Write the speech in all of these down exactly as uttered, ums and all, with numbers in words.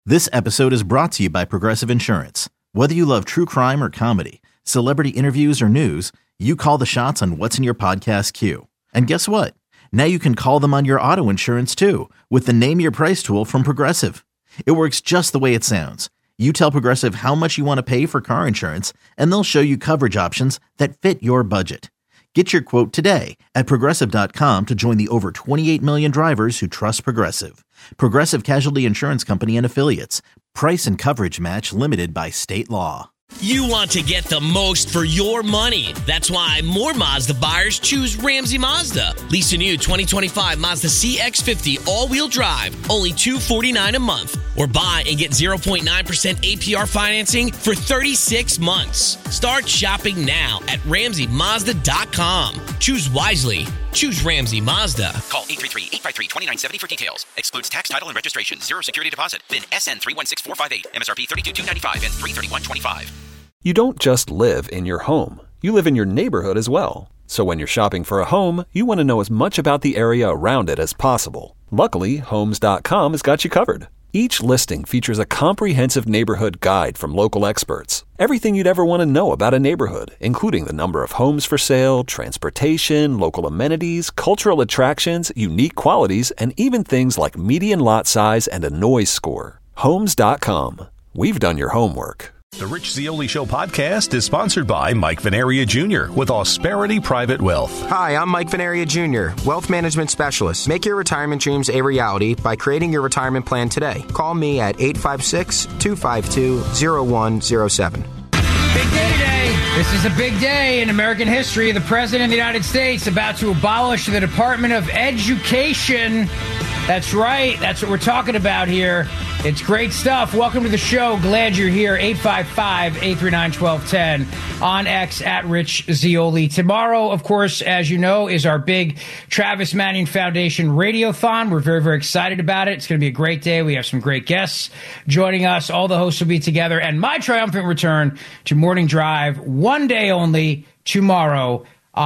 This episode is brought to you by Progressive Insurance. Whether you love true crime or comedy, celebrity interviews or news, you call the shots on what's in your podcast queue. And guess what? Now you can call them on your auto insurance too with the Name Your Price tool from Progressive. It works just the way it sounds. You tell Progressive how much you want to pay for car insurance, and they'll show you coverage options that fit your budget. Get your quote today at Progressive dot com to join the over twenty-eight million drivers who trust Progressive. Progressive Casualty Insurance Company and Affiliates. Price and coverage match limited by state law. You want to get the most for your money. That's why more Mazda buyers choose Ramsey Mazda. Lease a new twenty twenty-five Mazda C X fifty all-wheel drive, only two hundred forty-nine dollars a month. Or buy and get zero point nine percent A P R financing for thirty-six months. Start shopping now at Ramsey Mazda dot com. Choose wisely. Choose Ramsey Mazda. Call eight three three, eight five three, two nine seven zero for details. Excludes tax, title, and registration. Zero security deposit. V I N S N three one six four five eight. M S R P thirty-two thousand two hundred ninety-five dollars and three thirty-one twenty-five. You don't just live in your home. You live in your neighborhood as well. So when you're shopping for a home, you want to know as much about the area around it as possible. Luckily, Homes dot com has got you covered. Each listing features a comprehensive neighborhood guide from local experts. Everything you'd ever want to know about a neighborhood, including the number of homes for sale, transportation, local amenities, cultural attractions, unique qualities, and even things like median lot size and a noise score. Homes dot com. We've done your homework. The Rich Zeoli Show podcast is sponsored by Mike Venaria Junior with Ausperity Private Wealth. Hi, I'm Mike Venaria Junior, Wealth Management Specialist. Make your retirement dreams a reality by creating your retirement plan today. Call me at eight five six, two five two, zero one zero seven. Big day today. This is a big day in American history. The President of the United States about to abolish the Department of Education. That's right. That's what we're talking about here. It's great stuff. Welcome to the show. Glad you're here. eight five five, eight three nine, one two one zero on X at Rich Zeoli. Tomorrow, of course, as you know, is our big Travis Manning Foundation Radiothon. We're very, very excited about it. It's going to be a great day. We have some great guests joining us. All the hosts will be together. And my triumphant return to Morning Drive, one day only, tomorrow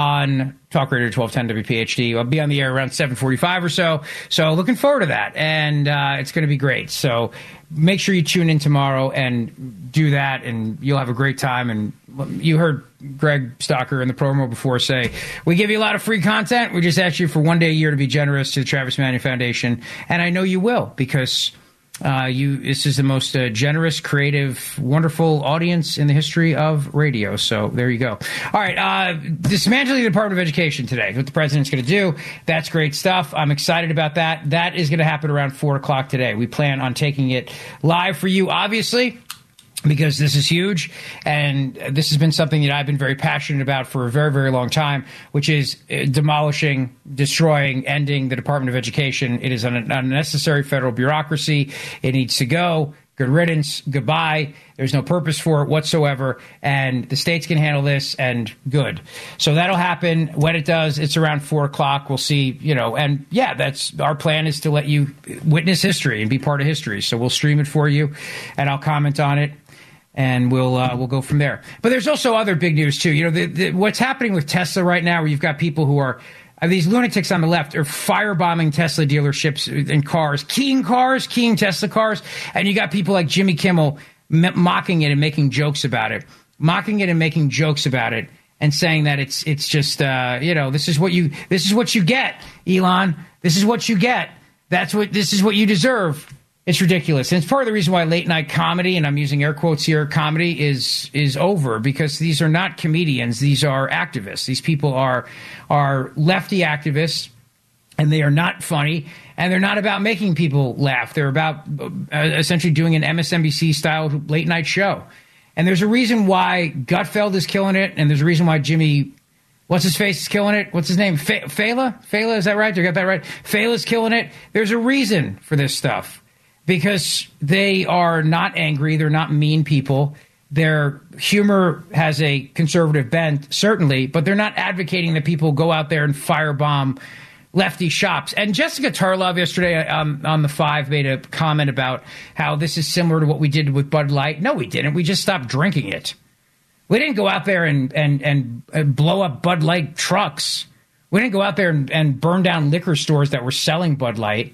on Talk Radio twelve ten W P H D. I'll be on the air around seven forty-five or so. So looking forward to that. And uh, it's going to be great. So make sure you tune in tomorrow and do that, and you'll have a great time. And you heard Greg Stocker in the promo before say, we give you a lot of free content. We just ask you for one day a year to be generous to the Travis Manning Foundation. And I know you will, because Uh, you. This is the most uh, generous, creative, wonderful audience in the history of radio. So there you go. All right. Uh, dismantling the Department of Education today. What the president's going to do. That's great stuff. I'm excited about that. That is going to happen around four o'clock today. We plan on taking it live for you, obviously, because this is huge, and this has been something that I've been very passionate about for a very, very long time, which is demolishing, destroying, ending the Department of Education. It is an unnecessary federal bureaucracy. It needs to go. Good riddance. Goodbye. There's no purpose for it whatsoever, and the states can handle this, and good. So that'll happen. When it does, it's around four o'clock. We'll see, you know, and yeah, that's our plan, is to let you witness history and be part of history. So we'll stream it for you, and I'll comment on it. And we'll uh, we'll go from there. But there's also other big news, too. You know, the, the, what's happening with Tesla right now, where you've got people who are, uh, these lunatics on the left are firebombing Tesla dealerships and cars, keying cars, keying Tesla cars. And you got people like Jimmy Kimmel m- mocking it and making jokes about it, mocking it and making jokes about it, and saying that it's it's just, uh, you know, this is what you this is what you get, Elon. This is what you get. That's what this is what you deserve. It's ridiculous. And it's part of the reason why late night comedy, and I'm using air quotes here, comedy is is over, because these are not comedians. These are activists. These people are are lefty activists, and they are not funny, and they're not about making people laugh. They're about uh, essentially doing an M S N B C style late night show. And there's a reason why Gutfeld is killing it, and there's a reason why Jimmy, what's his face, is killing it. What's his name? F- Fela? Fela, is that right? Did I get that right? Fela's killing it. There's a reason for this stuff. Because they are not angry. They're not mean people. Their humor has a conservative bent, certainly, but they're not advocating that people go out there and firebomb lefty shops. And Jessica Tarlov yesterday um, on the Five made a comment about how this is similar to what we did with Bud Light. No, we didn't. We just stopped drinking it. We didn't go out there and, and, and, and blow up Bud Light trucks. We didn't go out there and, and burn down liquor stores that were selling Bud Light.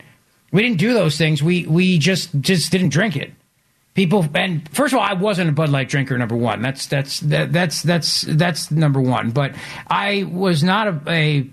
We didn't do those things. We we just just didn't drink it. People, and first of all, I wasn't a Bud Light drinker. Number one, that's that's that, that's that's that's number one. But I was not a, a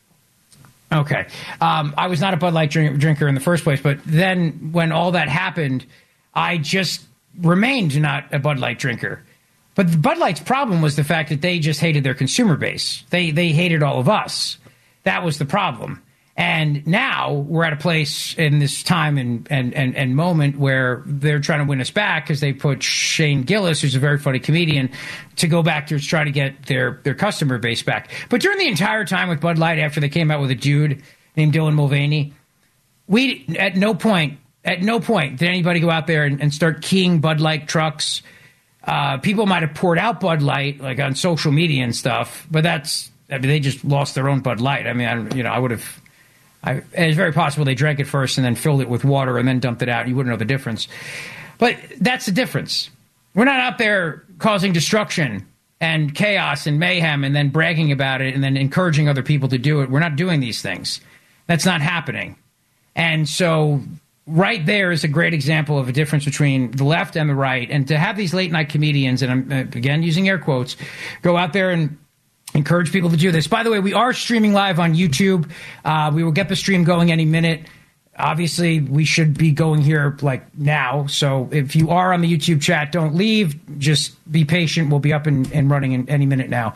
okay. Um, I was not a Bud Light drink, drinker in the first place. But then when all that happened, I just remained not a Bud Light drinker. But Bud Light's problem was the fact that they just hated their consumer base. They they hated all of us. That was the problem. And now we're at a place in this time and, and, and, and moment where they're trying to win us back because they put Shane Gillis, who's a very funny comedian, to go back to try to get their, their customer base back. But during the entire time with Bud Light, after they came out with a dude named Dylan Mulvaney, we at no point, at no point did anybody go out there and, and start keying Bud Light trucks. Uh, people might have poured out Bud Light, like on social media and stuff, but that's, I mean, they just lost their own Bud Light. I mean, I, you know, I would have... I, it's very possible they drank it first and then filled it with water and then dumped it out. You wouldn't know the difference. But that's the difference. We're not out there causing destruction and chaos and mayhem and then bragging about it and then encouraging other people to do it. We're not doing these things. That's not happening. And so right there is a great example of a difference between the left and the right. And to have these late night comedians, and I'm, again, using air quotes, go out there and encourage people to do this. By the way, we are streaming live on YouTube. Uh, we will get the stream going any minute. Obviously, we should be going here like now. So if you are on the YouTube chat, don't leave. Just be patient. We'll be up and, and running in any minute now.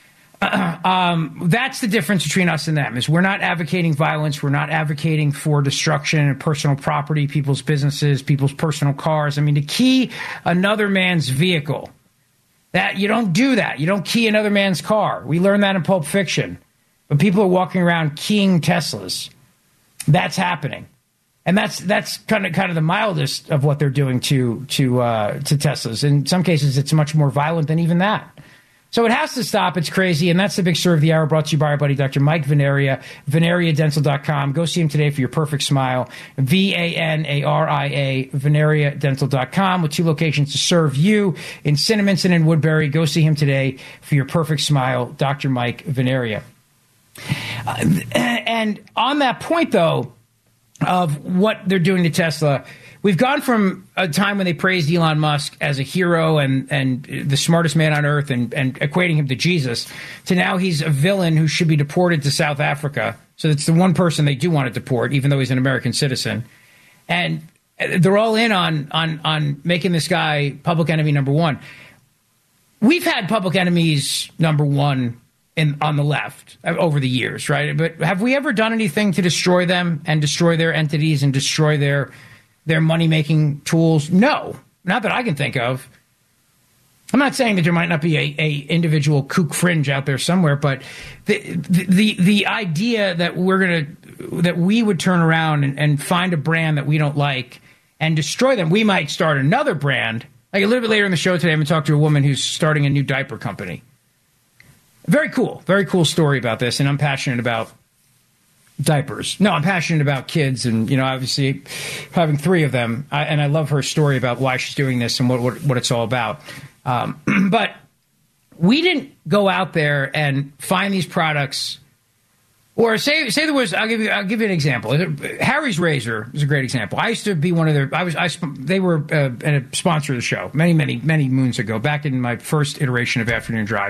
Uh, um, that's the difference between us and them, is we're not advocating violence. We're not advocating for destruction of personal property, people's businesses, people's personal cars. I mean, to key another man's vehicle, that you don't do that. You don't key another man's car. We learned that in Pulp Fiction. But people are walking around keying Teslas. That's happening. And that's that's kind of kind of the mildest of what they're doing to to uh, to Teslas. In some cases, it's much more violent than even that. So it has to stop. It's crazy. And that's the big story of the hour, brought to you by our buddy, Doctor Mike Venaria, venaria dental dot com. Go see him today for your perfect smile. V A N A R I A, venaria dental dot com, with two locations to serve you in Cinnaminson and Woodbury. Go see him today for your perfect smile, Doctor Mike Venaria. Uh, and on that point, though, of what they're doing to Tesla, we've gone from a time when they praised Elon Musk as a hero and, and the smartest man on earth and, and equating him to Jesus, to now he's a villain who should be deported to South Africa. So it's the one person they do want to deport, even though he's an American citizen. And they're all in on on on making this guy public enemy number one. We've had public enemies number one in on the left over the years, right? But have we ever done anything to destroy them and destroy their entities and destroy their their money-making tools? No, not that I can think of. I'm not saying that there might not be a, a individual kook fringe out there somewhere, but the the the, the idea that we're gonna that we would turn around and, and find a brand that we don't like and destroy them. We might start another brand. Like a little bit later in the show today, I'm gonna talk to a woman who's starting a new diaper company. Very cool, very cool story about this, and I'm passionate about diapers. No, I'm passionate about kids, and you know, obviously having three of them, I, and I love her story about why she's doing this and what what, what it's all about. Um, but we didn't go out there and find these products, or say say there was. I'll give you I'll give you an example. Harry's Razor is a great example. I used to be one of their. I was I they were uh, a sponsor of the show many many many moons ago, back in my first iteration of Afternoon Drive.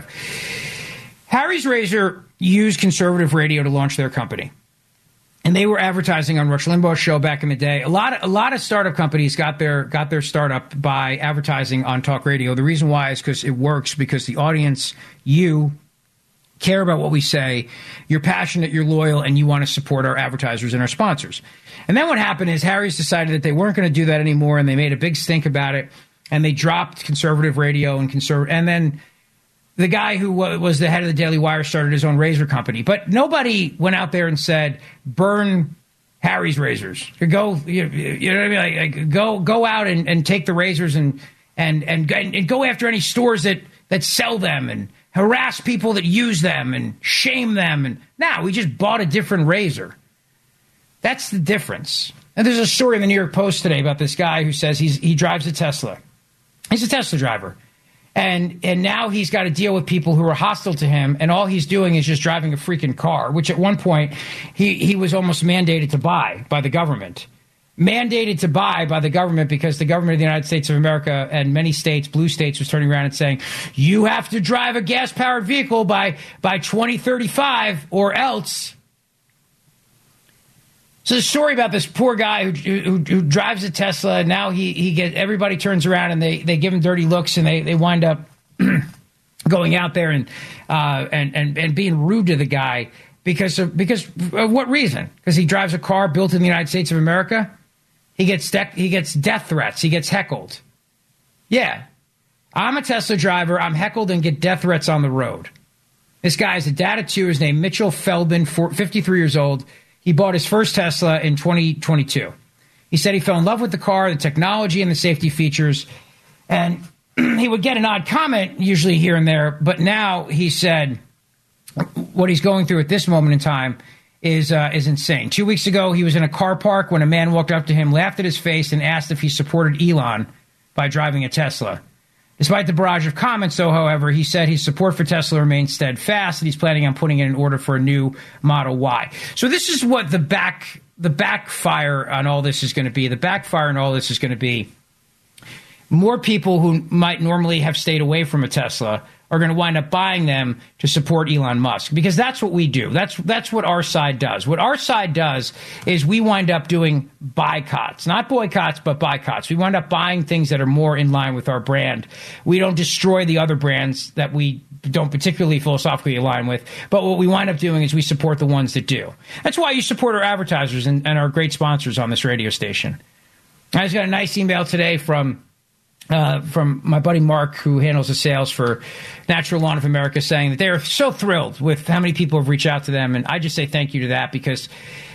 Harry's Razor used conservative radio to launch their company. And they were advertising on Rush Limbaugh's show back in the day. A lot of a lot of startup companies got their got their startup by advertising on talk radio. The reason why is because it works, because the audience, you, care about what we say, you're passionate, you're loyal, and you want to support our advertisers and our sponsors. And then what happened is Harry's decided that they weren't going to do that anymore, and they made a big stink about it, and they dropped conservative radio and conserv- and then the guy who was the head of the Daily Wire started his own razor company. But nobody went out there and said, burn Harry's razors. Go, you, you know what I mean? Like, like go, go out and, and take the razors and, and, and, and go after any stores that, that sell them and harass people that use them and shame them. And now we just bought a different razor. That's the difference. And there's a story in the New York Post today about this guy who says he's, he drives a Tesla. He's a Tesla driver. And and now he's got to deal with people who are hostile to him, and all he's doing is just driving a freaking car, which at one point he, he was almost mandated to buy by the government. Mandated to buy by the government because the government of the United States of America and many states, blue states, was turning around and saying, you have to drive a gas-powered vehicle by, by twenty thirty-five or else. So the story about this poor guy who, who, who drives a Tesla, now he he get everybody turns around and they, they give him dirty looks, and they, they wind up going out there and, uh, and and and being rude to the guy because of because of what reason? Because he drives a car built in the United States of America. He gets de- he gets death threats. He gets heckled. Yeah, I'm a Tesla driver. I'm heckled and get death threats on the road. This guy is a dad of two. His name Mitchell Feldman, fifty-three years old. He bought his first Tesla in twenty twenty-two. He said he fell in love with the car, the technology, and the safety features. And he would get an odd comment usually here and there. But now he said what he's going through at this moment in time is uh, is insane. Two weeks ago, he was in a car park when a man walked up to him, laughed at his face, and asked if he supported Elon by driving a Tesla. Despite the barrage of comments, though, however, he said his support for Tesla remains steadfast, and he's planning on putting in an order for a new Model Y. So this is what the back the backfire on all this is going to be. The backfire on all this is going to be more people who might normally have stayed away from a Tesla are going to wind up buying them to support Elon Musk, because that's what we do. That's that's what our side does. What our side does is we wind up doing boycotts, not boycotts, but boycotts. We wind up buying things that are more in line with our brand. We don't destroy the other brands that we don't particularly philosophically align with, but what we wind up doing is we support the ones that do. That's why you support our advertisers and, and our great sponsors on this radio station. I just got a nice email today from Uh, from my buddy Mark, who handles the sales for Natural Lawn of America, saying that they're so thrilled with how many people have reached out to them. And I just say thank you to that, because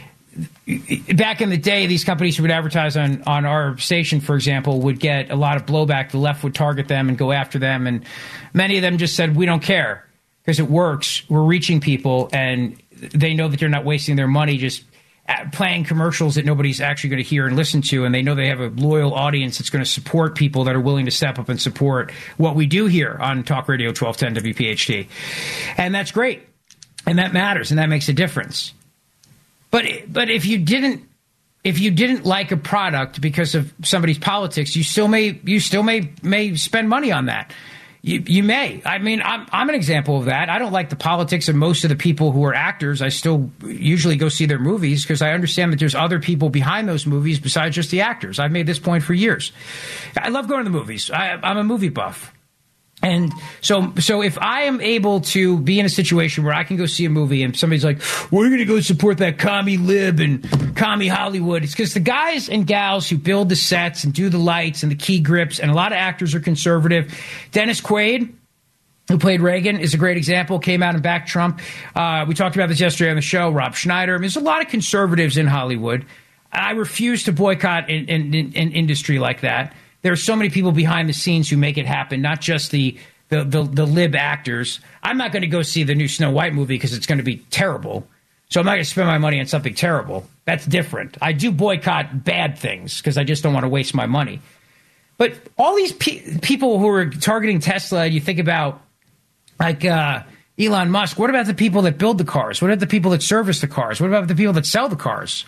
back in the day, these companies who would advertise on, on our station, for example, would get a lot of blowback. The left would target them and go after them. And many of them just said, we don't care because it works. We're reaching people, and they know that they're not wasting their money just playing commercials that nobody's actually going to hear and listen to, and they know they have a loyal audience that's going to support people that are willing to step up and support what we do here on Talk Radio twelve ten W P H T. And that's great, and that matters, and that makes a difference. But but if you didn't if you didn't like a product because of somebody's politics, you still may you still may may spend money on that. You, you may. I mean, I'm, I'm an example of that. I don't like the politics of most of the people who are actors. I still usually go see their movies because I understand that there's other people behind those movies besides just the actors. I've made this point for years. I love going to the movies. I, I'm a movie buff. And so so if I am able to be in a situation where I can go see a movie and somebody's like, we're going to go support that commie lib and commie Hollywood, it's because the guys and gals who build the sets and do the lights and the key grips, and a lot of actors are conservative. Dennis Quaid, who played Reagan, is a great example, came out and backed Trump. Uh, we talked about this yesterday on the show. Rob Schneider. I mean, there's a lot of conservatives in Hollywood. I refuse to boycott an in, in, in industry like that. There are so many people behind the scenes who make it happen, not just the the the, the lib actors. I'm not going to go see the new Snow White movie because it's going to be terrible. So I'm not going to spend my money on something terrible. That's different. I do boycott bad things because I just don't want to waste my money. But all these pe- people who are targeting Tesla, you think about like uh, Elon Musk. What about the people that build the cars? What about the people that service the cars? What about the people that sell the cars?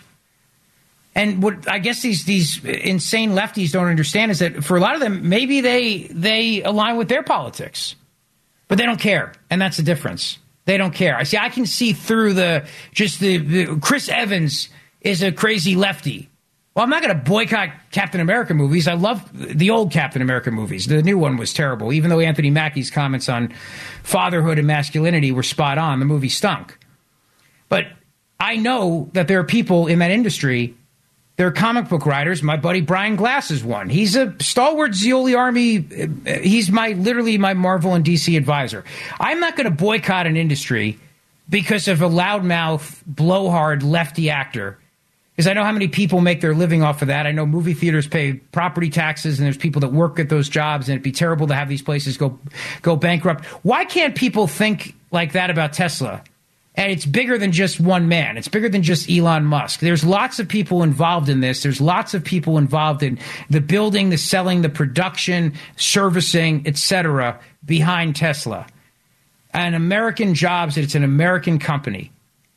And what I guess these these insane lefties don't understand is that for a lot of them, maybe they they align with their politics, but they don't care, and that's the difference. They don't care. I see. I can see through the just the, the Chris Evans is a crazy lefty. Well, I'm not going to boycott Captain America movies. I love the old Captain America movies. The new one was terrible, even though Anthony Mackie's comments on fatherhood and masculinity were spot on. The movie stunk. But I know that there are people in that industry. There are comic book writers. My buddy Brian Glass is one. He's a stalwart Zeoli Army. He's my literally my Marvel and D C advisor. I'm not going to boycott an industry because of a loudmouth, blowhard lefty actor, because I know how many people make their living off of that. I know movie theaters pay property taxes, and there's people that work at those jobs, and it'd be terrible to have these places go go bankrupt. Why can't people think like that about Tesla? And it's bigger than just one man. It's bigger than just Elon Musk. There's lots of people involved in this. There's lots of people involved in the building, the selling, the production, servicing, et cetera, behind Tesla. And American jobs, it's an American company.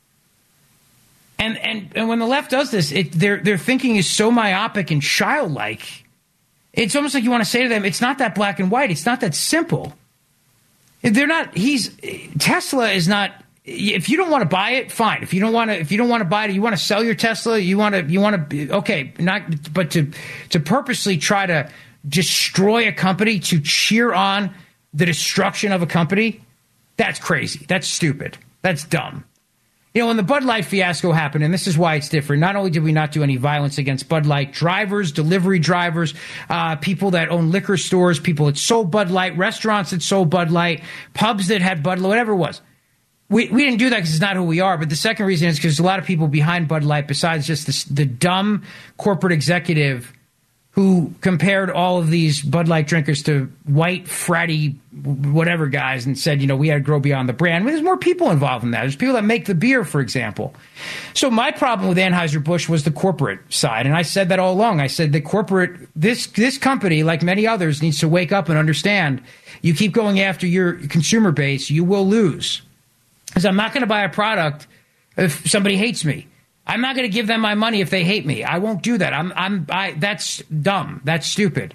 And and, and when the left does this, it, their, their thinking is so myopic and childlike. It's almost like you want to say to them, it's not that black and white. It's not that simple. They're not, he's, Tesla is not, if you don't want to buy it, fine. If you don't want to, if you don't want to buy it, you want to sell your Tesla, you want to, you want to, okay, not, but to, to purposely try to destroy a company, to cheer on the destruction of a company, that's crazy. That's stupid. That's dumb. You know, when the Bud Light fiasco happened, and this is why it's different, not only did we not do any violence against Bud Light drivers, delivery drivers, uh, people that own liquor stores, people that sold Bud Light, restaurants that sold Bud Light, pubs that had Bud Light, whatever it was. We we didn't do that because it's not who we are. But the second reason is because a lot of people behind Bud Light, besides just this, the dumb corporate executive who compared all of these Bud Light drinkers to white, fratty, whatever guys and said, you know, we had to grow beyond the brand. Well, there's more people involved in that. There's people that make the beer, for example. So my problem with Anheuser-Busch was the corporate side. And I said that all along. I said the corporate, this this company, like many others, needs to wake up and understand you keep going after your consumer base, you will lose. Because I'm not going to buy a product if somebody hates me. I'm not going to give them my money if they hate me. I won't do that. I'm, I'm, I, that's dumb. That's stupid.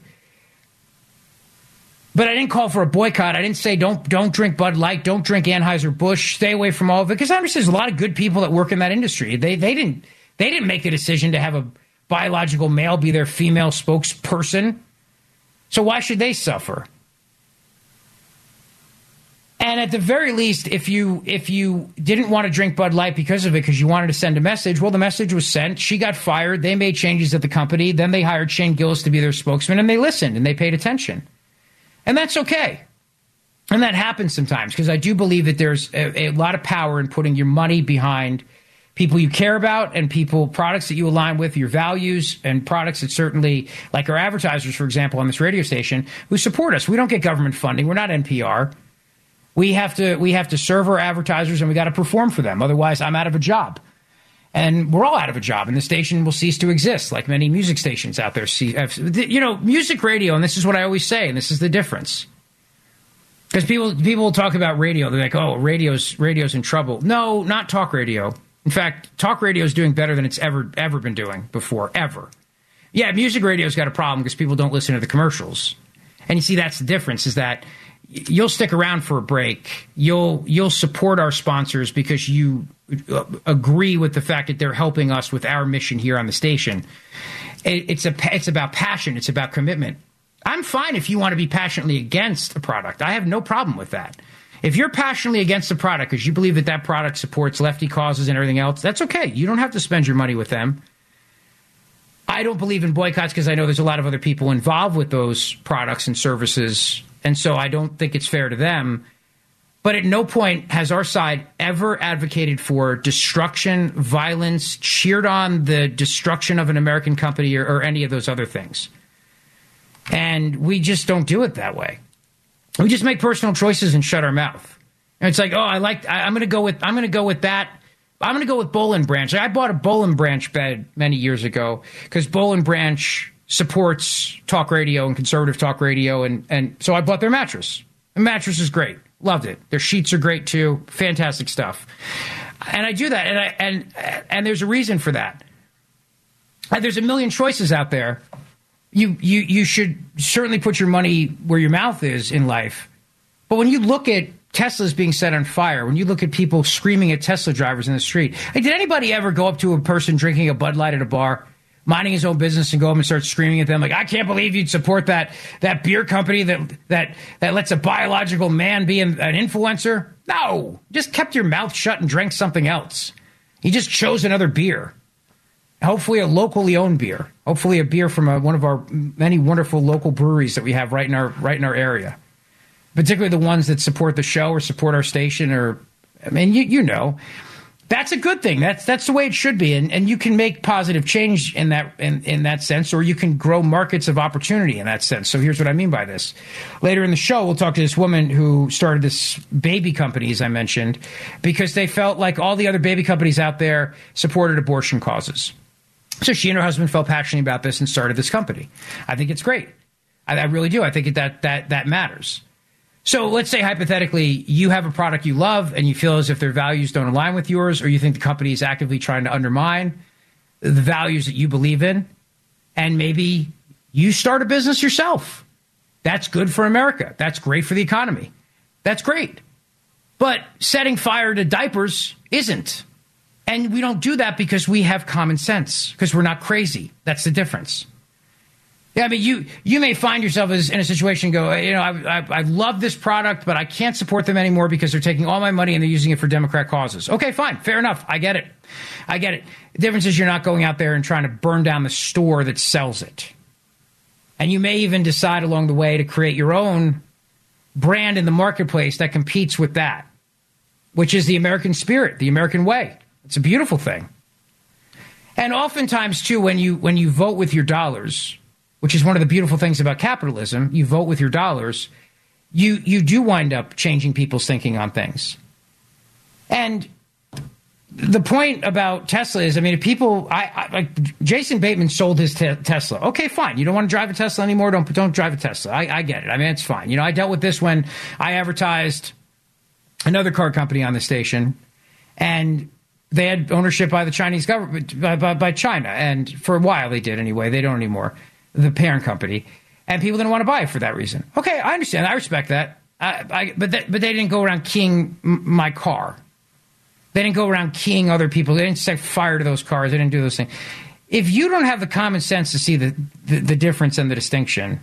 But I didn't call for a boycott. I didn't say don't, don't drink Bud Light, don't drink Anheuser-Busch, stay away from all of it. Because I understand there's a lot of good people that work in that industry. They, they didn't, they didn't make the decision to have a biological male be their female spokesperson. So why should they suffer? And at the very least, if you if you didn't want to drink Bud Light because of it, because you wanted to send a message, well, the message was sent. She got fired. They made changes at the company. Then they hired Shane Gillis to be their spokesman, and they listened, and they paid attention. And that's okay. And that happens sometimes, because I do believe that there's a, a lot of power in putting your money behind people you care about and people, products that you align with, your values, and products that certainly, like our advertisers, for example, on this radio station, who support us. We don't get government funding. We're not N P R. We have to we have to serve our advertisers, and we got to perform for them. Otherwise, I'm out of a job. And we're all out of a job, and the station will cease to exist, like many music stations out there. You know, music radio, and this is what I always say, and this is the difference. Because people people will talk about radio. They're like, oh, radio's radio's in trouble. No, not talk radio. In fact, talk radio is doing better than it's ever, ever been doing before, ever. Yeah, music radio's got a problem because people don't listen to the commercials. And you see, that's the difference, is that you'll stick around for a break. You'll you'll support our sponsors because you agree with the fact that they're helping us with our mission here on the station. It, it's a it's about passion. It's about commitment. I'm fine if you want to be passionately against a product. I have no problem with that. If you're passionately against a product because you believe that that product supports lefty causes and everything else, that's okay. You don't have to spend your money with them. I don't believe in boycotts because I know there's a lot of other people involved with those products and services. And so I don't think it's fair to them. But at no point has our side ever advocated for destruction, violence, cheered on the destruction of an American company or, or any of those other things. And we just don't do it that way. We just make personal choices and shut our mouth. And it's like, oh, I like, I, I'm going to go with, I'm going to go with that. I'm going to go with Boll and Branch. I bought a Boll and Branch bed many years ago because Boll and Branch supports talk radio and conservative talk radio, and, and so I bought their mattress. The mattress is great. Loved it. Their sheets are great, too. Fantastic stuff. And I do that, and I, and and there's a reason for that. And there's a million choices out there. You, you, you should certainly put your money where your mouth is in life. But when you look at Teslas being set on fire, when you look at people screaming at Tesla drivers in the street, hey, did anybody ever go up to a person drinking a Bud Light at a bar, minding his own business, and go up and start screaming at them like, I can't believe you'd support that that beer company that that that lets a biological man be an, an influencer? No, just kept your mouth shut and drank something else. You just chose another beer, hopefully a locally owned beer, hopefully a beer from a, one of our many wonderful local breweries that we have right in our right in our area, particularly the ones that support the show or support our station. Or, I mean, you you know. That's a good thing. That's that's the way it should be. And and you can make positive change in that in, in that sense, or you can grow markets of opportunity in that sense. So here's what I mean by this. Later in the show, we'll talk to this woman who started this baby company, as I mentioned, because they felt like all the other baby companies out there supported abortion causes. So she and her husband felt passionate about this and started this company. I think it's great. I, I really do. I think that that that matters. So let's say, hypothetically, you have a product you love and you feel as if their values don't align with yours, or you think the company is actively trying to undermine the values that you believe in, and maybe you start a business yourself. That's good for America. That's great for the economy. That's great. But setting fire to diapers isn't. And we don't do that because we have common sense, because we're not crazy. That's the difference. Yeah, I mean, you you may find yourself as in a situation and go, you know, I, I, I love this product, but I can't support them anymore because they're taking all my money and they're using it for Democrat causes. Okay, fine. Fair enough. I get it. I get it. The difference is you're not going out there and trying to burn down the store that sells it. And you may even decide along the way to create your own brand in the marketplace that competes with that, which is the American spirit, the American way. It's a beautiful thing. And oftentimes, too, when you when you vote with your dollars, which is one of the beautiful things about capitalism, you vote with your dollars, you you do wind up changing people's thinking on things. And the point about Tesla is, I mean, if people, I, I like Jason Bateman sold his te- Tesla. Okay, fine. You don't want to drive a Tesla anymore? Don't don't drive a Tesla. I, I get it. I mean, it's fine. You know, I dealt with this when I advertised another car company on the station, and they had ownership by the Chinese government, by, by, by China. And for a while they did anyway. They don't anymore. The parent company, and people didn't want to buy it for that reason. Okay, I understand. I respect that. I, I, but th- but they didn't go around keying m- my car. They didn't go around keying other people. They didn't set fire to those cars. They didn't do those things. If you don't have the common sense to see the, the, the difference and the distinction,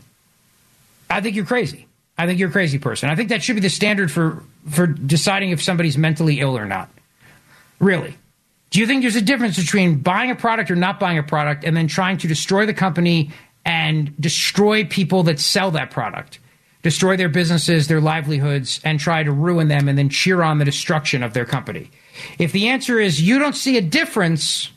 I think you're crazy. I think you're a crazy person. I think that should be the standard for, for deciding if somebody's mentally ill or not. Really. Do you think there's a difference between buying a product or not buying a product and then trying to destroy the company and destroy people that sell that product, destroy their businesses, their livelihoods, and try to ruin them and then cheer on the destruction of their company? If the answer is you don't see a difference,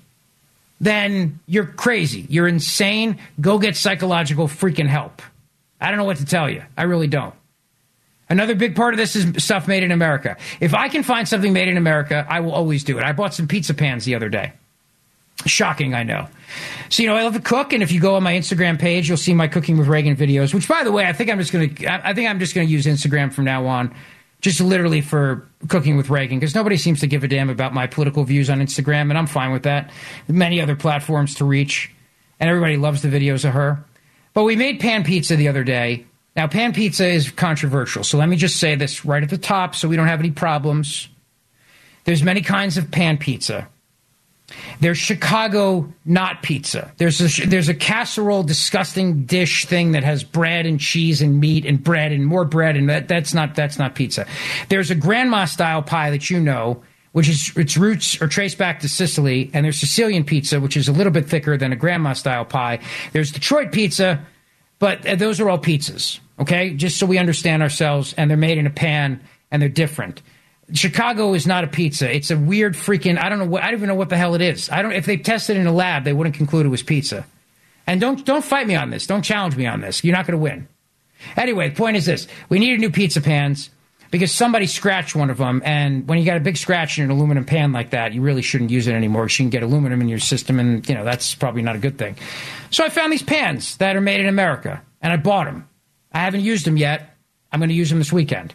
then you're crazy. You're insane. Go get psychological freaking help. I don't know what to tell you. I really don't. Another big part of this is stuff made in America. If I can find something made in America, I will always do it. I bought some pizza pans the other day. Shocking, I know. So, you know, I love to cook, and if you go on my Instagram page, you'll see my Cooking with Reagan videos, which, by the way, I think I'm just going to I think I'm just going to use Instagram from now on, just literally for Cooking with Reagan, because nobody seems to give a damn about my political views on Instagram, and I'm fine with that. Many other platforms to reach, and everybody loves the videos of her. But we made pan pizza the other day. Now, pan pizza is controversial, so let me just say this right at the top so we don't have any problems. There's many kinds of pan pizza. There's Chicago not pizza. There's a, there's a casserole, disgusting dish thing that has bread and cheese and meat and bread and more bread, and that, that's not that's not pizza. There's a grandma style pie that you know, which is its roots are traced back to Sicily, and there's Sicilian pizza, which is a little bit thicker than a grandma style pie. There's Detroit pizza, but those are all pizzas, okay? Just so we understand ourselves, and they're made in a pan and they're different. Chicago is not a pizza. It's a weird freaking, I don't know what, I don't even know what the hell it is. I don't, if they tested it in a lab, they wouldn't conclude it was pizza. And don't, don't fight me on this. Don't challenge me on this. You're not going to win. Anyway, the point is this. We needed new pizza pans because somebody scratched one of them. And when you got a big scratch in an aluminum pan like that, you really shouldn't use it anymore. You shouldn't get aluminum in your system. And, you know, that's probably not a good thing. So I found these pans that are made in America, and I bought them. I haven't used them yet. I'm going to use them this weekend.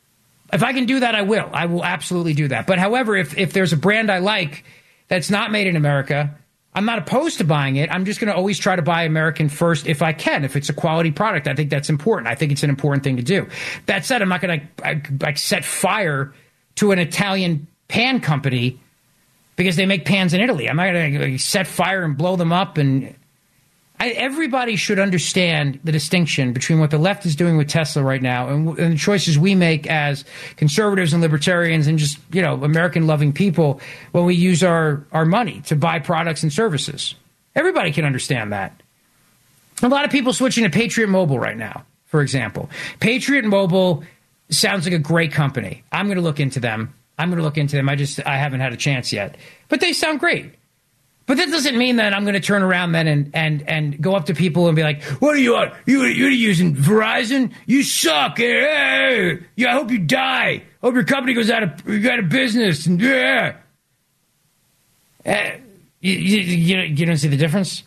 If I can do that, I will. I will absolutely do that. But however, if, if there's a brand I like that's not made in America, I'm not opposed to buying it. I'm just going to always try to buy American first if I can. If it's a quality product, I think that's important. I think it's an important thing to do. That said, I'm not going to like set fire to an Italian pan company because they make pans in Italy. I'm not going to set fire and blow them up. And I, everybody should understand the distinction between what the left is doing with Tesla right now and, and the choices we make as conservatives and libertarians and just, you know, American-loving people when we use our, our money to buy products and services. Everybody can understand that. A lot of people switching to Patriot Mobile right now, for example. Patriot Mobile sounds like a great company. I'm going to look into them. I'm going to look into them. I just I haven't had a chance yet. But they sound great. But that doesn't mean that I'm going to turn around then and, and, and go up to people and be like, what are you on? You, you're using Verizon? You suck. Hey, yeah, I hope you die. Hope your company goes out of, out of business. And yeah. Uh, you, you, you, you don't see the difference?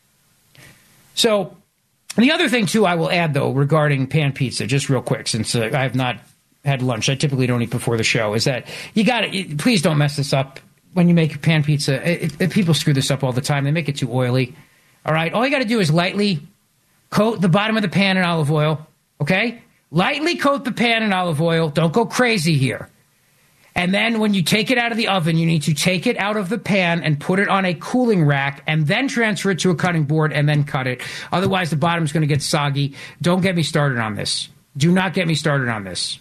So the other thing, too, I will add, though, regarding pan pizza, just real quick, since uh, I have not had lunch. I typically don't eat before the show, is that you got to, please don't mess this up. When you make pan pizza, it, it, people screw this up all the time. They make it too oily. All right? All you got to do is lightly coat the bottom of the pan in olive oil, okay? Lightly coat the pan in olive oil. Don't go crazy here. And then when you take it out of the oven, you need to take it out of the pan and put it on a cooling rack and then transfer it to a cutting board and then cut it. Otherwise, the bottom's going to get soggy. Don't get me started on this. Do not get me started on this.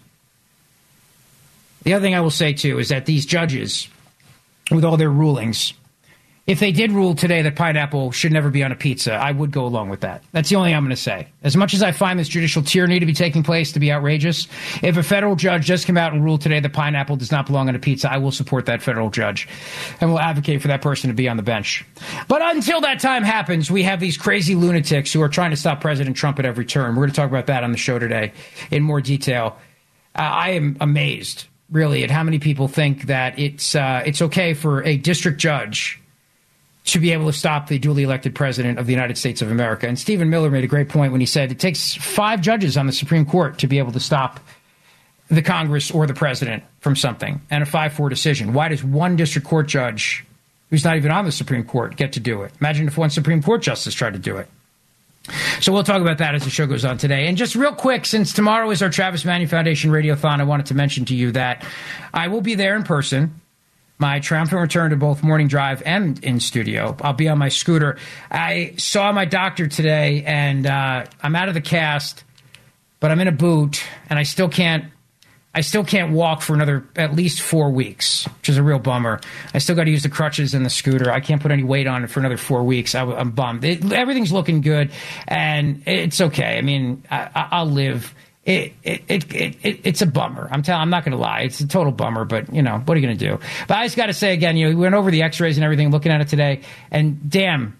The other thing I will say, too, is that these judges, with all their rulings, if they did rule today that pineapple should never be on a pizza, I would go along with that. That's the only thing I'm going to say. As much as I find this judicial tyranny to be taking place to be outrageous, if a federal judge does come out and rule today that pineapple does not belong on a pizza, I will support that federal judge and will advocate for that person to be on the bench. But until that time happens, we have these crazy lunatics who are trying to stop President Trump at every turn. We're going to talk about that on the show today in more detail. Uh, I am amazed, really, at how many people think that it's uh, it's okay for a district judge to be able to stop the duly elected president of the United States of America. And Stephen Miller made a great point when he said it takes five judges on the Supreme Court to be able to stop the Congress or the president from something, and a five four decision. Why does one district court judge who's not even on the Supreme Court get to do it? Imagine if one Supreme Court justice tried to do it. So we'll talk about that as the show goes on today. And just real quick, since tomorrow is our Travis Manning Foundation Radiothon, I wanted to mention to you that I will be there in person. My triumphant return to both Morning Drive and in studio. I'll be on my scooter. I saw my doctor today, and uh, I'm out of the cast, but I'm in a boot, and I still can't I still can't walk for another at least four weeks, which is a real bummer. I still got to use the crutches and the scooter. I can't put any weight on it for another four weeks. I, I'm bummed. It, everything's looking good, and it's okay. I mean, I, I'll live. It, it, it, it, it's a bummer. I'm telling. I'm not going to lie. It's a total bummer, but, you know, what are you going to do? But I just got to say again, you know, we went over the x-rays and everything, looking at it today, and damn,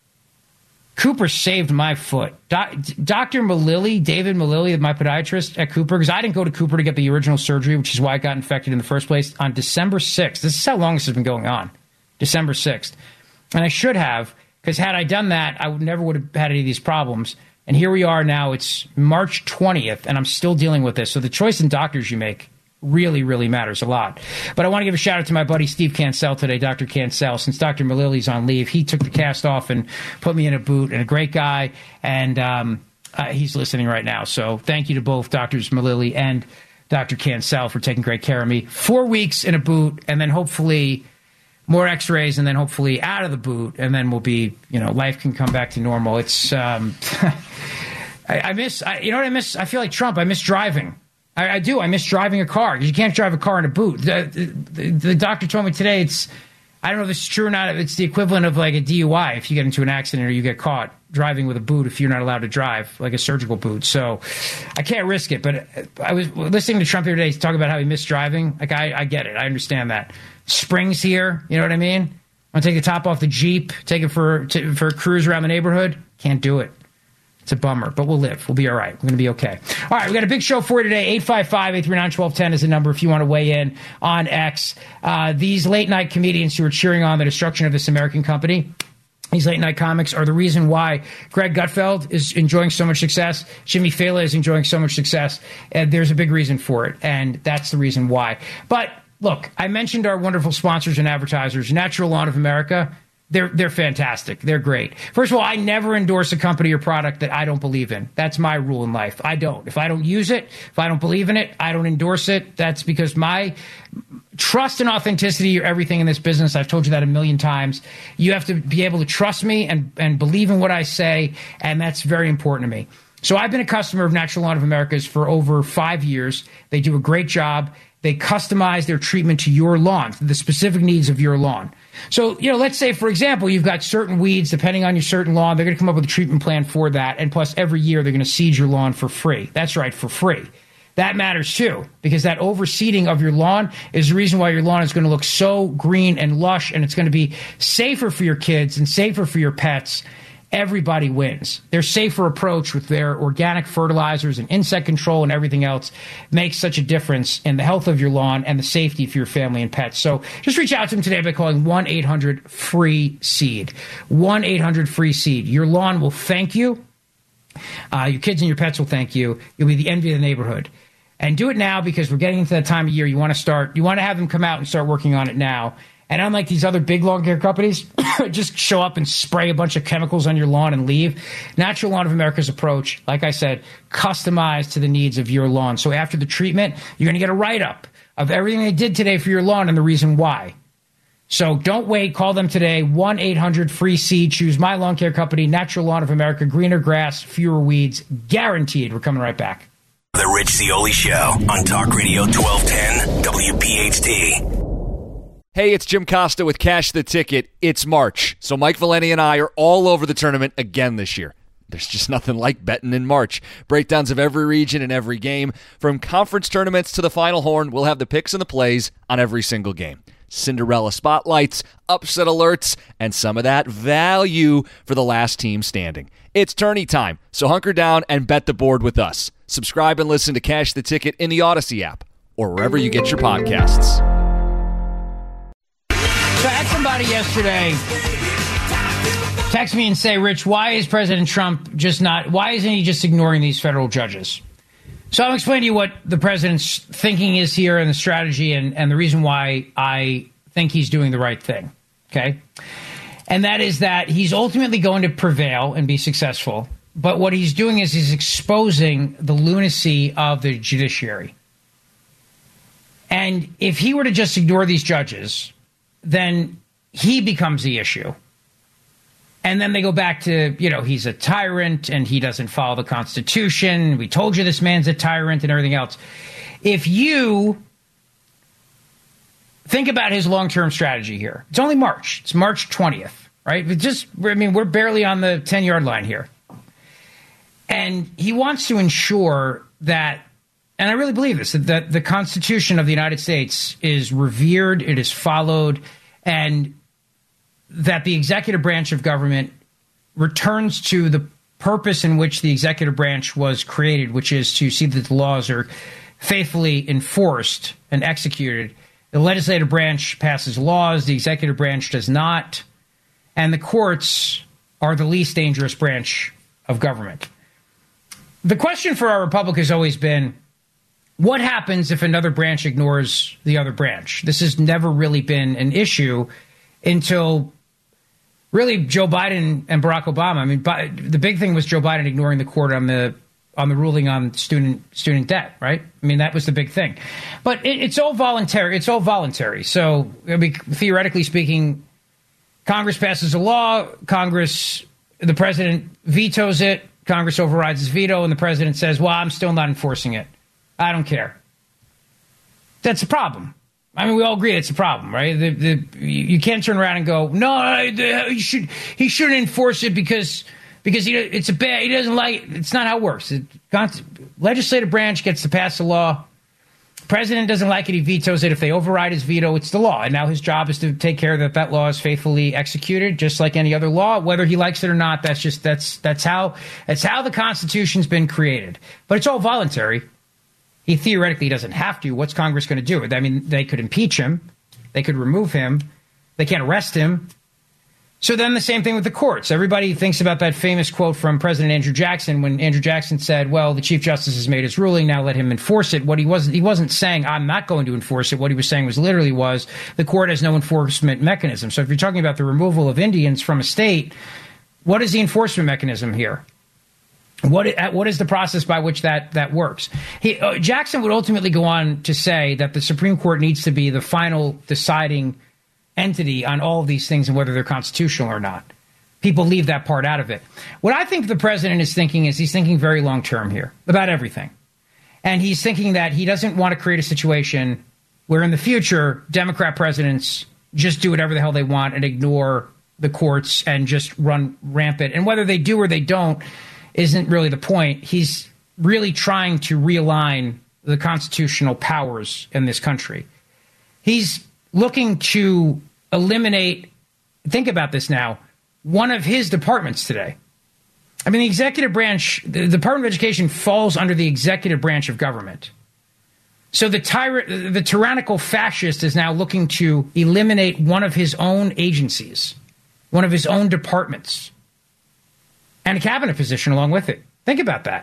Cooper saved my foot. Doc, Doctor Malili, David Malili, my podiatrist at Cooper, because I didn't go to Cooper to get the original surgery, which is why I got infected in the first place, on December sixth. This is how long this has been going on. December sixth. And I should have, because had I done that, I would never would have had any of these problems. And here we are now. It's March twentieth, and I'm still dealing with this. So the choice in doctors you make really, really matters a lot. But I want to give a shout out to my buddy Steve Cancel today, Doctor Cancel. Since Doctor Malili's on leave, he took the cast off and put me in a boot, and a great guy. And um, uh, he's listening right now. So thank you to both Doctors Malili and Doctor Cancel for taking great care of me. Four weeks in a boot, and then hopefully more x-rays, and then hopefully out of the boot, and then we'll be, you know, life can come back to normal. It's, um, I, I miss, I, you know what I miss? I feel like Trump. I miss driving. I, I do. I miss driving a car. You can't drive a car in a boot. The, the, the doctor told me today it's, I don't know if this is true or not. It's the equivalent of like a D U I if you get into an accident or you get caught driving with a boot if you're not allowed to drive, like a surgical boot. So I can't risk it. But I was listening to Trump the other day talk about how he missed driving. Like, I, I get it. I understand that. Spring's here. You know what I mean? I want to take the top off the Jeep, take it for, to, for a cruise around the neighborhood. Can't do it. It's a bummer, but we'll live. We'll be all right. We're going to be okay. All right, we got a big show for you today. eight five five, eight three nine, one two one zero is the number if you want to weigh in on X. Uh, these late-night comedians who are cheering on the destruction of this American company, these late-night comics, are the reason why Greg Gutfeld is enjoying so much success. Jimmy Fallon is enjoying so much success. And there's a big reason for it, and that's the reason why. But look, I mentioned our wonderful sponsors and advertisers, Natural Lawn of America. They're they're fantastic. They're great. First of all, I never endorse a company or product that I don't believe in. That's my rule in life. I don't. If I don't use it, if I don't believe in it, I don't endorse it. That's because my trust and authenticity are everything in this business. I've told you that a million times. You have to be able to trust me and, and believe in what I say, and that's very important to me. So I've been a customer of Natural Lawn of America's for over five years. They do a great job. They customize their treatment to your lawn, the specific needs of your lawn. So, you know, let's say, for example, you've got certain weeds, depending on your certain lawn, they're going to come up with a treatment plan for that. And plus, every year, they're going to seed your lawn for free. That's right, for free. That matters too, because that overseeding of your lawn is the reason why your lawn is going to look so green and lush, and it's going to be safer for your kids and safer for your pets. Everybody wins. Their safer approach with their organic fertilizers and insect control and everything else makes such a difference in the health of your lawn and the safety for your family and pets. So just reach out to them today by calling one eight hundred free seed. one eight hundred free seed. Your lawn will thank you. Uh, your kids and your pets will thank you. You'll be the envy of the neighborhood. And do it now, because we're getting into that time of year. You want to start, you want to have them come out and start working on it now. And unlike these other big lawn care companies, just show up and spray a bunch of chemicals on your lawn and leave. Natural Lawn of America's approach, like I said, customized to the needs of your lawn. So after the treatment, you're going to get a write-up of everything they did today for your lawn and the reason why. So don't wait. Call them today. one eight hundred free seed. Choose my lawn care company, Natural Lawn of America. Greener grass, fewer weeds. Guaranteed. We're coming right back. The Rich Zeoli Show on Talk Radio twelve ten W P H T. Hey, it's Jim Costa with Cash the Ticket. It's March, so Mike Valeni and I are all over the tournament again this year. There's just nothing like betting in March. Breakdowns of every region and every game. From conference tournaments to the Final Horn, we'll have the picks and the plays on every single game. Cinderella spotlights, upset alerts, and some of that value for the last team standing. It's tourney time, so hunker down and bet the board with us. Subscribe and listen to Cash the Ticket in the Odyssey app or wherever you get your podcasts. So I had somebody yesterday text me and say, Rich, why is President Trump just not, why isn't he just ignoring these federal judges? So I'll explain to you what the president's thinking is here and the strategy and, and the reason why I think he's doing the right thing, okay? And that is that he's ultimately going to prevail and be successful. But what he's doing is he's exposing the lunacy of the judiciary. And if he were to just ignore these judges, then he becomes the issue. And then they go back to, you know, he's a tyrant and he doesn't follow the Constitution. We told you this man's a tyrant and everything else. If you think about his long-term strategy here, it's only March. It's March twentieth, right? It just, I mean, we're barely on the ten-yard line here. And he wants to ensure that, and I really believe this, that the Constitution of the United States is revered, it is followed, and that the executive branch of government returns to the purpose in which the executive branch was created, which is to see that the laws are faithfully enforced and executed. The legislative branch passes laws, the executive branch does not, and the courts are the least dangerous branch of government. The question for our republic has always been, what happens if another branch ignores the other branch? This has never really been an issue until really Joe Biden and Barack Obama. I mean, the big thing was Joe Biden ignoring the court on the on the ruling on student student debt, right? I mean, that was the big thing. But it, it's all voluntary. It's all voluntary. So, I mean, theoretically speaking, Congress passes a law. Congress, the president vetoes it. Congress overrides his veto, and the president says, well, I'm still not enforcing it. I don't care. That's a problem. I mean, we all agree it's a problem, right? The, the, you can't turn around and go, no, he should he shouldn't enforce it because because he, it's a bad. He doesn't like it. It's not how it works. The legislative branch gets to pass the law. President doesn't like it. He vetoes it. If they override his veto, it's the law. And now his job is to take care that that law is faithfully executed, just like any other law, whether he likes it or not. That's just that's that's how that's how the Constitution's been created. But it's all voluntary. He theoretically doesn't have to. What's Congress going to do? I mean, they could impeach him. They could remove him. They can't arrest him. So then the same thing with the courts. Everybody thinks about that famous quote from President Andrew Jackson when Andrew Jackson said, well, the Chief Justice has made his ruling. Now let him enforce it. What he wasn't, he wasn't saying, I'm not going to enforce it. What he was saying was literally was the court has no enforcement mechanism. So if you're talking about the removal of Indians from a state, what is the enforcement mechanism here? What what is the process by which that that works? He, uh, Jackson would ultimately go on to say that the Supreme Court needs to be the final deciding entity on all of these things and whether they're constitutional or not. People leave that part out of it. What I think the president is thinking is he's thinking very long term here about everything. And he's thinking that he doesn't want to create a situation where in the future Democrat presidents just do whatever the hell they want and ignore the courts and just run rampant. And whether they do or they don't isn't really the point. He's really trying to realign the constitutional powers in this country. He's looking to eliminate, think about this now, one of his departments today. I mean, the executive branch, the Department of Education falls under the executive branch of government. So the tyra- the tyrannical fascist is now looking to eliminate one of his own agencies, one of his own departments, and a cabinet position along with it. Think about that.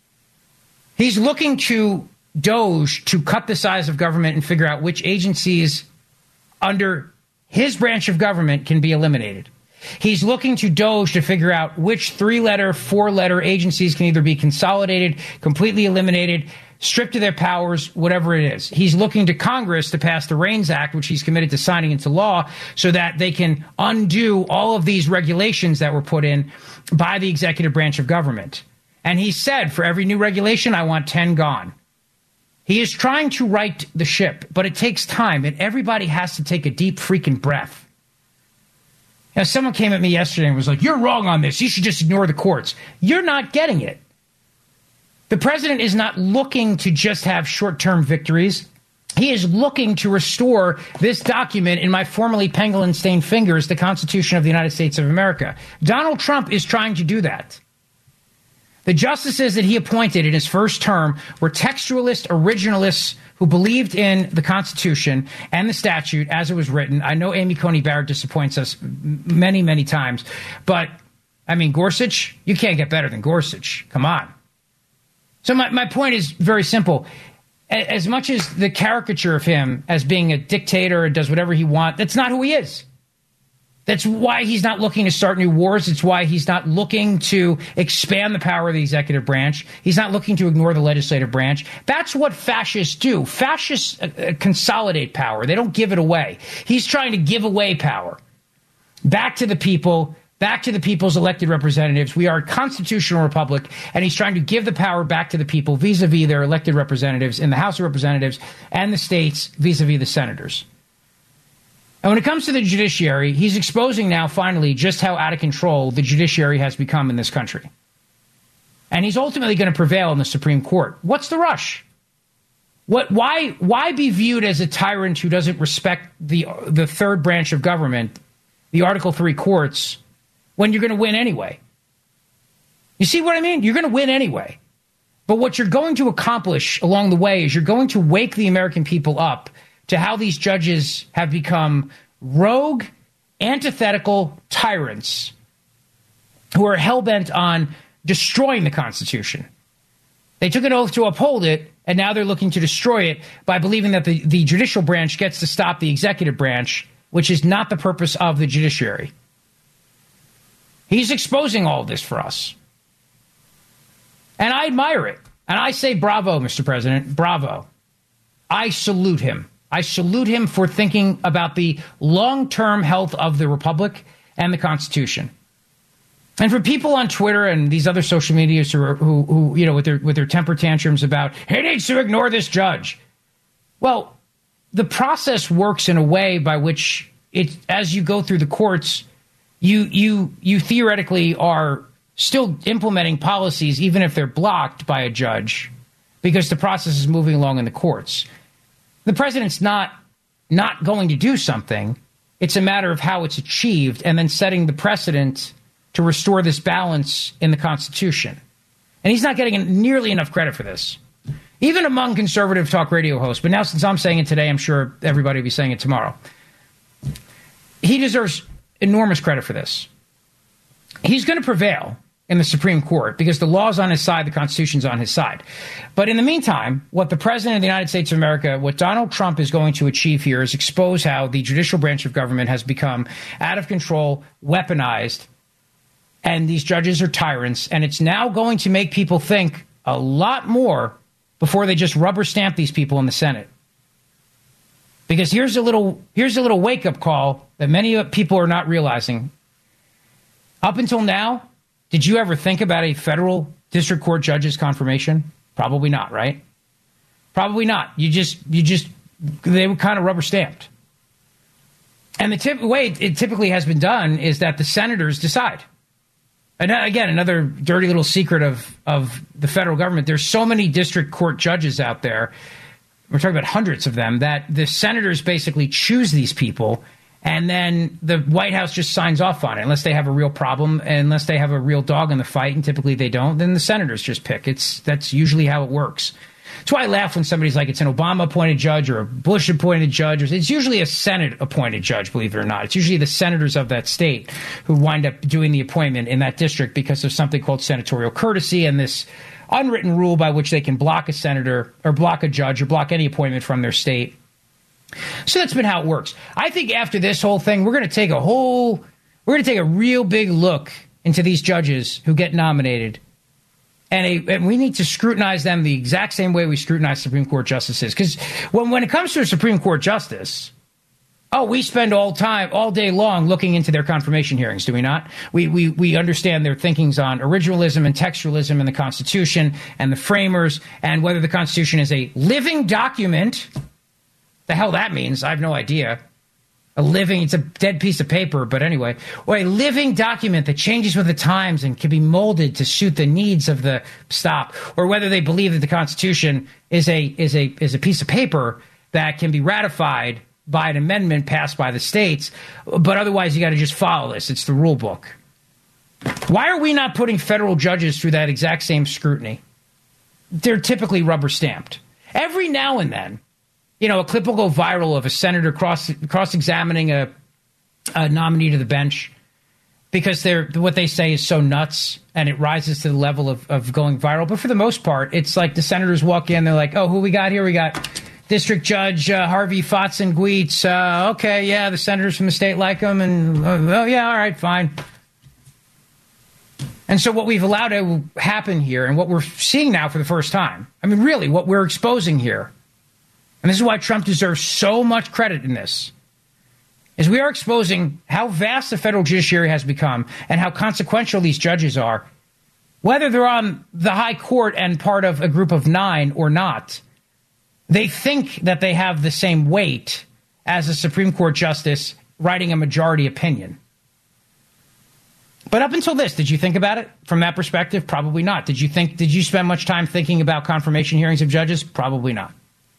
He's looking to Doge to cut the size of government and figure out which agencies under his branch of government can be eliminated. He's looking to Doge to figure out which three-letter, four-letter agencies can either be consolidated, completely eliminated, stripped of their powers, whatever it is. He's looking to Congress to pass the REINS Act, which he's committed to signing into law, so that they can undo all of these regulations that were put in by the executive branch of government. And he said, for every new regulation, I want ten gone. He is trying to right the ship, but it takes time, and everybody has to take a deep freaking breath. Now, someone came at me yesterday and was like, you're wrong on this. You should just ignore the courts. You're not getting it. The president is not looking to just have short-term victories. He is looking to restore this document in my formerly pangolin-stained fingers, the Constitution of the United States of America. Donald Trump is trying to do that. The justices that he appointed in his first term were textualist originalists who believed in the Constitution and the statute as it was written. I know Amy Coney Barrett disappoints us many, many times. But, I mean, Gorsuch, you can't get better than Gorsuch. Come on. So my, my point is very simple. As much as the caricature of him as being a dictator and does whatever he wants, that's not who he is. That's why he's not looking to start new wars. It's why he's not looking to expand the power of the executive branch. He's not looking to ignore the legislative branch. That's what fascists do. Fascists uh, consolidate power. They don't give it away. He's trying to give away power back to the people, back to the people's elected representatives. We are a constitutional republic, and he's trying to give the power back to the people vis-a-vis their elected representatives in the House of Representatives and the states vis-a-vis the senators. And when it comes to the judiciary, he's exposing now, finally, just how out of control the judiciary has become in this country. And he's ultimately going to prevail in the Supreme Court. What's the rush? What? Why, why be viewed as a tyrant who doesn't respect the, the third branch of government, the Article three courts, when you're going to win anyway? You see what I mean? You're going to win anyway. But what you're going to accomplish along the way is you're going to wake the American people up to how these judges have become rogue, antithetical tyrants who are hell-bent on destroying the Constitution. They took an oath to uphold it, and now they're looking to destroy it by believing that the, the judicial branch gets to stop the executive branch, which is not the purpose of the judiciary. He's exposing all of this for us. And I admire it. And I say bravo, Mister President, bravo. I salute him. I salute him for thinking about the long-term health of the republic and the Constitution. And for people on Twitter and these other social medias who, are, who, who, you know, with their with their temper tantrums about, he needs to ignore this judge. Well, the process works in a way by which, it, as you go through the courts, you you you theoretically are still implementing policies, even if they're blocked by a judge, because the process is moving along in the courts. The president's not not going to do something. It's a matter of how it's achieved and then setting the precedent to restore this balance in the Constitution. And he's not getting nearly enough credit for this, even among conservative talk radio hosts. But now, since I'm saying it today, I'm sure everybody will be saying it tomorrow. He deserves enormous credit for this. He's going to prevail in the Supreme Court because the law's on his side, the Constitution's on his side. But in the meantime, what the President of the United States of America, what Donald Trump is going to achieve here is expose how the judicial branch of government has become out of control, weaponized, and these judges are tyrants. And it's now going to make people think a lot more before they just rubber stamp these people in the Senate. Because here's a little here's a little wake-up call that many people are not realizing. Up until now, did you ever think about a federal district court judge's confirmation? Probably not, right? Probably not. You just, you just, they were kind of rubber stamped. And the tip, way it typically has been done is that the senators decide. And again, another dirty little secret of, of the federal government. There's so many district court judges out there. We're talking about hundreds of them, that the senators basically choose these people, and then the White House just signs off on it unless they have a real problem, unless they have a real dog in the fight, and typically they don't. Then the senators just pick. It's that's usually how it works. That's why I laugh when somebody's like, it's an Obama-appointed judge or a Bush-appointed judge. It's usually a Senate-appointed judge, believe it or not. It's usually the senators of that state who wind up doing the appointment in that district because of something called senatorial courtesy and this unwritten rule by which they can block a senator or block a judge or block any appointment from their state. So that's been how it works. I think after this whole thing, we're going to take a whole, we're going to take a real big look into these judges who get nominated. And, a, and we need to scrutinize them the exact same way we scrutinize Supreme Court justices. Because when, when it comes to a Supreme Court justice, oh, we spend all time, all day long looking into their confirmation hearings, do we not? We, we, we understand their thinkings on originalism and textualism in the Constitution and the framers and whether the Constitution is a living document. The hell that means, I have no idea. A living, it's a dead piece of paper, but anyway, or a living document that changes with the times and can be molded to suit the needs of the stop, or whether they believe that the Constitution is a is a is a piece of paper that can be ratified by an amendment passed by the states, but otherwise you got to just follow this. It's the rule book. Why are we not putting federal judges through that exact same scrutiny? They're typically rubber stamped. Every now and then, you know, a clip will go viral of a senator cross cross-examining a, a nominee to the bench because they're what they say is so nuts and it rises to the level of, of going viral. But for the most part, it's like the senators walk in, they're like, oh, who we got here? We got District Judge uh, Harvey Fotzen Gweets. Uh, okay, yeah, the senators from the state like him. And, uh, oh, yeah, all right, fine. And so what we've allowed to happen here and what we're seeing now for the first time, I mean, really, what we're exposing here, and this is why Trump deserves so much credit in this, is we are exposing how vast the federal judiciary has become and how consequential these judges are, whether they're on the high court and part of a group of nine or not. They think that they have the same weight as a Supreme Court justice writing a majority opinion. But up until this, did you think about it from that perspective? Probably not. Did you think? Did you spend much time thinking about confirmation hearings of judges? Probably not.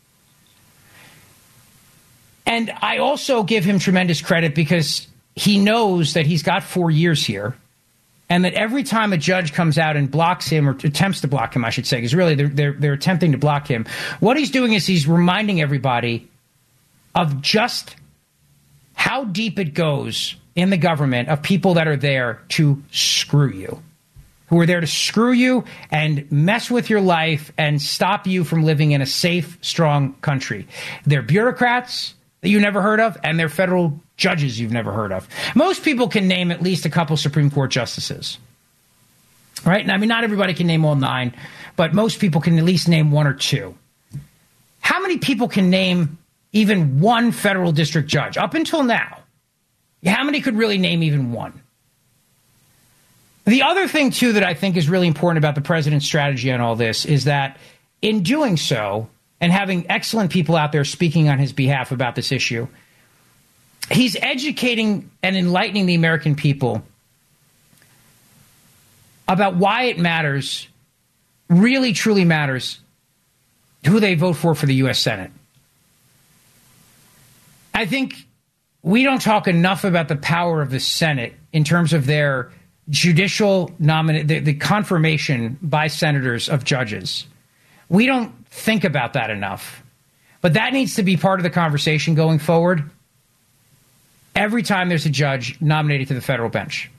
And I also give him tremendous credit because he knows that he's got four years here and that every time a judge comes out and blocks him or attempts to block him, I should say, because really they're, they're, they're attempting to block him. What he's doing is he's reminding everybody of just how deep it goes in the government of people that are there to screw you, who are there to screw you and mess with your life and stop you from living in a safe, strong country. They're bureaucrats that you never heard of, and they're federal judges you've never heard of. Most people can name at least a couple Supreme Court justices, right? And I mean, not everybody can name all nine, but most people can at least name one or two. How many people can name even one federal district judge? Up until now, how many could really name even one? The other thing, too, that I think is really important about the president's strategy on all this is that in doing so, and having excellent people out there speaking on his behalf about this issue, he's educating and enlightening the American people about why it matters, really, truly matters, who they vote for for the U S Senate. I think we don't talk enough about the power of the Senate in terms of their judicial nomination, the, the confirmation by senators of judges. We don't think about that enough. But that needs to be part of the conversation going forward every time there's a judge nominated to the federal bench.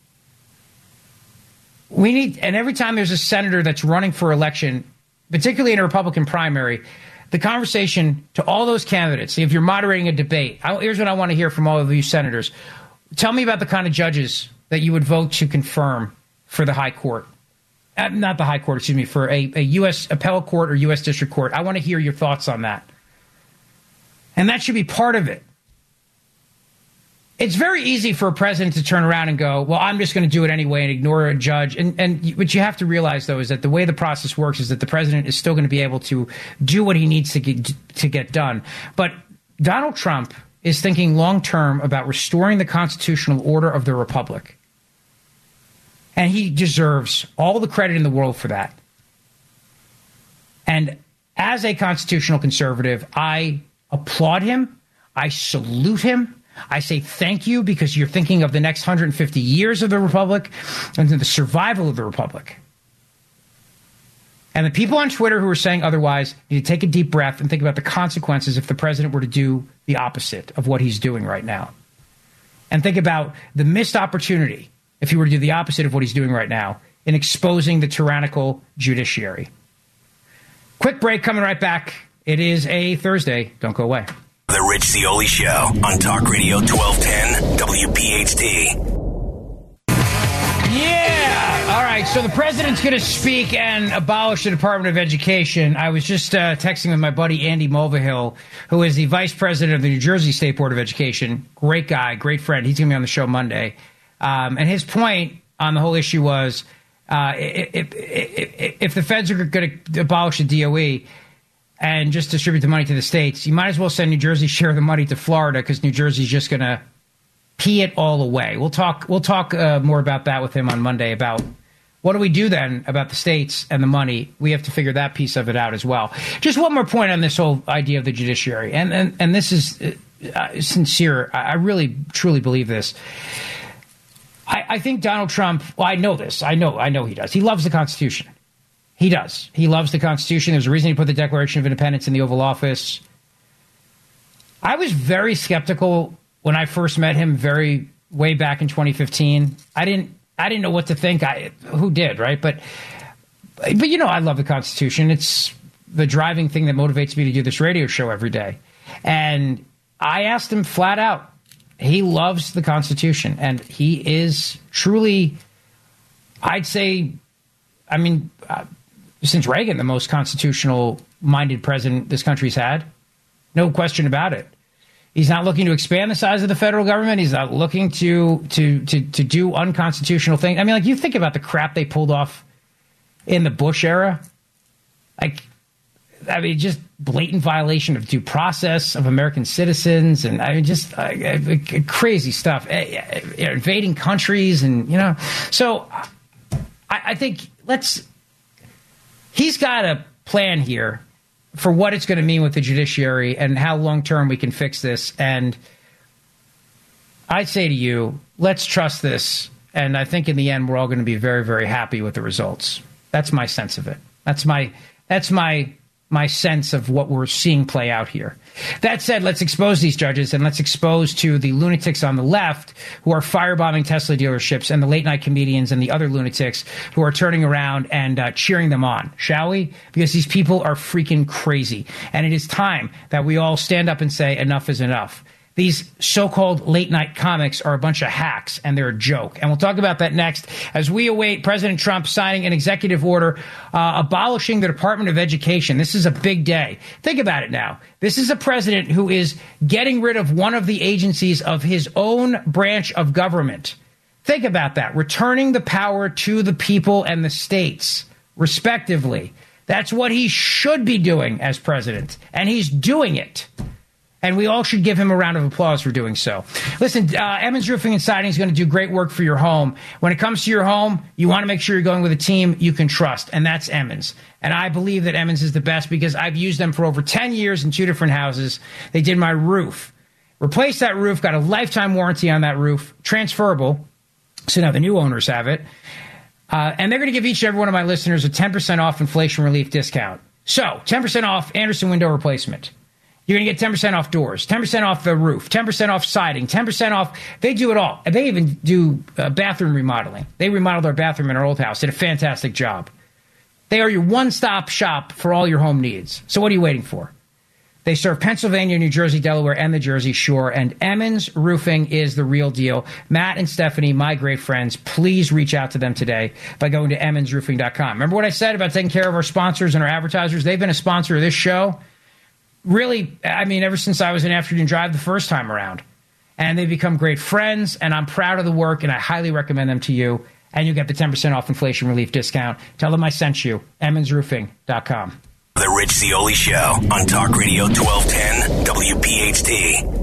We need, and every time there's a senator that's running for election, particularly in a Republican primary, the conversation to all those candidates, if you're moderating a debate, I, here's what I want to hear from all of you senators. Tell me about the kind of judges that you would vote to confirm for the high court. Uh, not the high court, excuse me, for a, a U S appellate court or U S district court. I want to hear your thoughts on that. And that should be part of it. It's very easy for a president to turn around and go, well, I'm just going to do it anyway and ignore a judge. And, and what you have to realize, though, is that the way the process works is that the president is still going to be able to do what he needs to get, to get done. But Donald Trump is thinking long term about restoring the constitutional order of the republic. And he deserves all the credit in the world for that. And as a constitutional conservative, I applaud him. I salute him. I say thank you because you're thinking of the next one hundred fifty years of the Republic and the survival of the Republic. And the people on Twitter who are saying otherwise need to take a deep breath and think about the consequences if the president were to do the opposite of what he's doing right now. And think about the missed opportunity if he were to do the opposite of what he's doing right now in exposing the tyrannical judiciary. Quick break, coming right back. It is a Thursday. Don't go away. The Rich Zeoli Show on Talk Radio twelve ten W P H T. Yeah. All right. So the president's going to speak and abolish the Department of Education. I was just uh, texting with my buddy Andy Mulvihill, who is the vice president of the New Jersey State Board of Education. Great guy, great friend. He's going to be on the show Monday. Um, and his point on the whole issue was uh, if, if, if the feds are going to abolish the D O E and just distribute the money to the states, you might as well send New Jersey share the money to Florida because New Jersey's just going to pee it all away. We'll talk We'll talk uh, more about that with him on Monday about what do we do then about the states and the money. We have to figure that piece of it out as well. Just one more point on this whole idea of the judiciary. And, and, and this is uh, sincere. I really, truly believe this. I, I think Donald Trump, well, I know this. I know, I know he does. He loves the Constitution. He does. He loves the Constitution. There's a reason he put the Declaration of Independence in the Oval Office. I was very skeptical when I first met him, very way back in twenty fifteen. I didn't. I didn't know what to think. I who did, right? But, but you know, I love the Constitution. It's the driving thing that motivates me to do this radio show every day. And I asked him flat out. He loves the Constitution, and he is truly, I'd say, I mean. Uh, Since Reagan, the most constitutional-minded president this country's had. No question about it. He's not looking to expand the size of the federal government. He's not looking to to to, to do unconstitutional things. I mean, like, you think about the crap they pulled off in the Bush era. Like, I mean, just blatant violation of due process of American citizens. And, I mean, just uh, uh, crazy stuff. Uh, uh, invading countries and, you know. So I, I think let's... He's got a plan here for what it's going to mean with the judiciary and how long-term we can fix this. And I'd say to you, let's trust this. And I think in the end, we're all going to be very, very happy with the results. That's my sense of it. That's my that's my my sense of what we're seeing play out here. That said, let's expose these judges and let's expose to the lunatics on the left who are firebombing Tesla dealerships and the late night comedians and the other lunatics who are turning around and uh, cheering them on, shall we? Because these people are freaking crazy. And it is time that we all stand up and say enough is enough. These so-called late-night comics are a bunch of hacks, and they're a joke. And we'll talk about that next as we await President Trump signing an executive order uh, abolishing the Department of Education. This is a big day. Think about it now. This is a president who is getting rid of one of the agencies of his own branch of government. Think about that. Returning the power to the people and the states, respectively. That's what he should be doing as president, and he's doing it. And we all should give him a round of applause for doing so. Listen, uh, Emmons Roofing and Siding is going to do great work for your home. When it comes to your home, you want to make sure you're going with a team you can trust, and that's Emmons. And I believe that Emmons is the best because I've used them for over ten years in two different houses. They did my roof. Replaced that roof, got a lifetime warranty on that roof, transferable, so now the new owners have it. Uh, and they're going to give each and every one of my listeners a ten percent off inflation relief discount. So, ten percent off Anderson window replacement. You're going to get ten percent off doors, ten percent off the roof, ten percent off siding, ten percent off. They do it all. They even do uh, bathroom remodeling. They remodeled our bathroom in our old house. Did a fantastic job. They are your one-stop shop for all your home needs. So what are you waiting for? They serve Pennsylvania, New Jersey, Delaware, and the Jersey Shore. And Emmons Roofing is the real deal. Matt and Stephanie, my great friends, please reach out to them today by going to emmons roofing dot com. Remember what I said about taking care of our sponsors and our advertisers? They've been a sponsor of this show. Really, I mean, ever since I was in Afternoon Drive the first time around. And they've become great friends, and I'm proud of the work, and I highly recommend them to you. And you get the ten percent off inflation relief discount. Tell them I sent you. emmons roofing dot com. The Rich Zeoli Show on Talk Radio twelve ten W P H T.